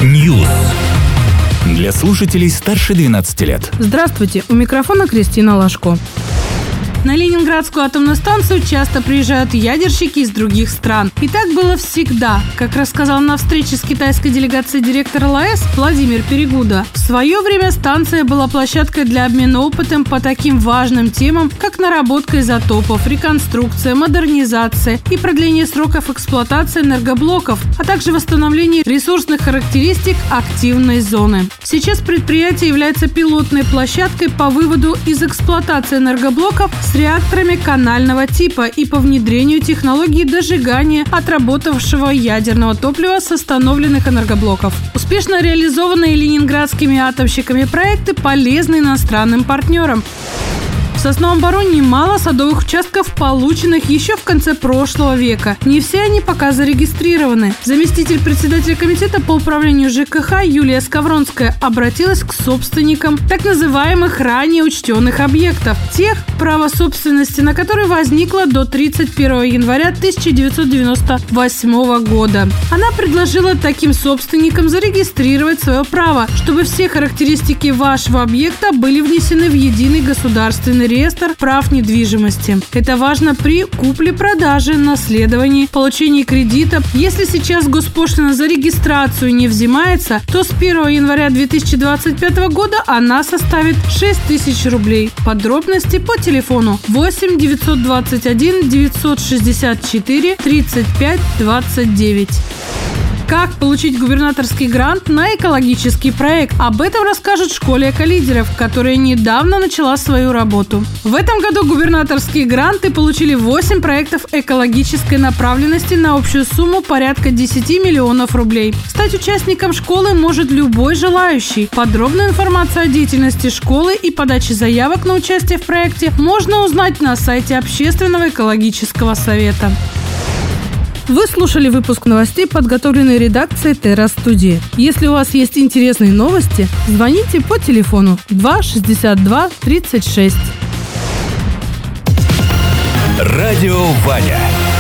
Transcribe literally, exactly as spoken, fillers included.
News. Для слушателей старше двенадцати лет. Здравствуйте, у микрофона Кристина Лашко. На Ленинградскую атомную станцию часто приезжают ядерщики из других стран. И так было всегда. Как рассказал на встрече с китайской делегацией директор эл а эс Владимир Перегуда, в свое время станция была площадкой для обмена опытом по таким важным темам, как наработка изотопов, реконструкция, модернизация и продление сроков эксплуатации энергоблоков, а также восстановление ресурсных характеристик активной зоны. Сейчас предприятие является пилотной площадкой по выводу из эксплуатации энергоблоков с реакторами канального типа и по внедрению технологии дожигания отработавшего ядерного топлива с остановленных энергоблоков. Успешно реализованные ленинградскими атомщиками проекты полезны иностранным партнерам. В Сосновом Бору немало садовых участков, полученных еще в конце прошлого века. Не все они пока зарегистрированы. Заместитель председателя комитета по управлению жэ ка ха Юлия Скавронская обратилась к собственникам так называемых ранее учтенных объектов, тех, право собственности на которые возникло до тридцать первого января тысяча девятьсот девяносто восьмого года. Она предложила таким собственникам зарегистрировать свое право, чтобы все характеристики вашего объекта были внесены в единый государственный реестр прав недвижимости. Это важно при купле-продаже, наследовании, получении кредита. Если сейчас госпошлина за регистрацию не взимается, то с первого января две тысячи двадцать пятого года она составит шесть тысяч рублей. Подробности по телефону восемь девятьсот двадцать один девятьсот шестьдесят четыре тридцать пять двадцать девять. Как получить губернаторский грант на экологический проект? Об этом расскажет в школе эколидеров, которая недавно начала свою работу. В этом году губернаторские гранты получили восемь проектов экологической направленности на общую сумму порядка десять миллионов рублей. Стать участником школы может любой желающий. Подробную информацию о деятельности школы и подаче заявок на участие в проекте можно узнать на сайте Общественного экологического совета. Вы слушали выпуск новостей, подготовленный редакцией Терра-студии. Если у вас есть интересные новости, звоните по телефону два шестьдесят два тридцать шесть. Радио Ваня.